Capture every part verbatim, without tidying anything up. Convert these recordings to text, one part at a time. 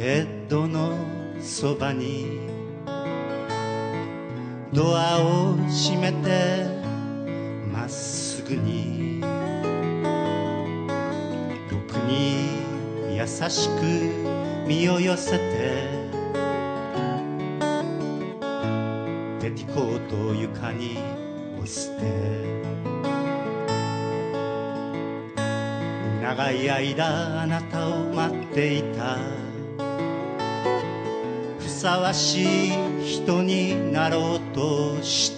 ベッドのそばにドアを閉めてまっすぐに僕に優しく身を寄せてペティコートを床に押して、長い間あなたを待っていた、ふさわしい人になろうとした、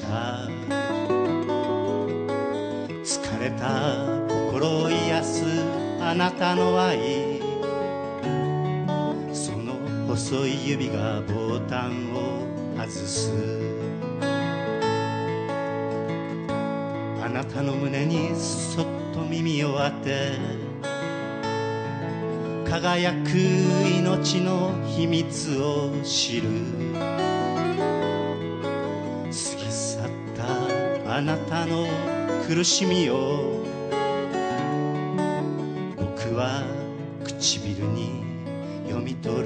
疲れた心を癒すあなたの愛、その細い指がボタンを外す、あなたの胸にそっと耳を当て、輝く命の秘密を知る、過ぎ去ったあなたの苦しみを僕は唇に読み取る。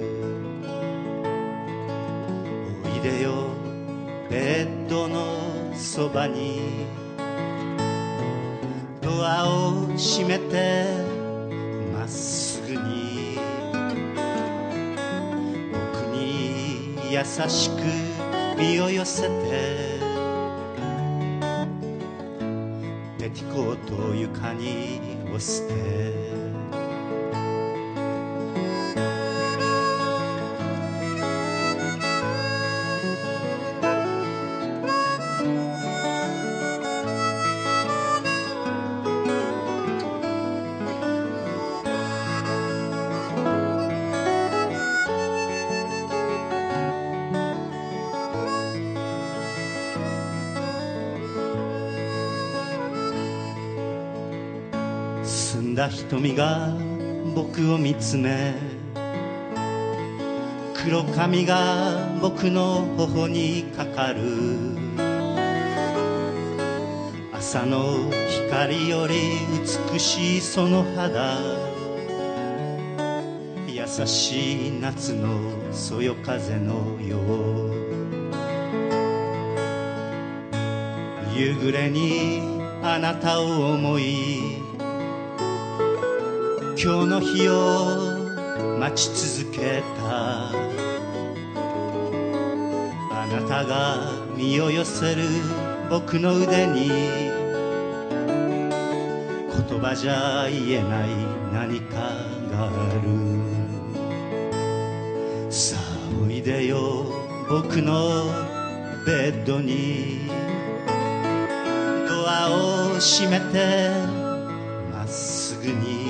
おいでよベッドのそばにドアを閉めてまっすぐに僕に優しく身を寄せてペティコートを床に押して、澄んだ瞳が僕を見つめ、黒髪が僕の頬にかかる、朝の光より美しいその肌、優しい夏のそよ風のよう、夕暮れにあなたを思い今日の日を待ち続けた、あなたが身を寄せる僕の腕に言葉じゃ言えない何かがある。さあおいでよ僕のベッドにドアを閉めてまっすぐに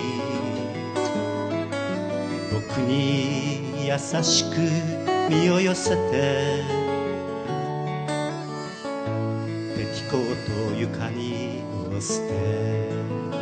僕に優しく身を寄せてペティコートを床に押して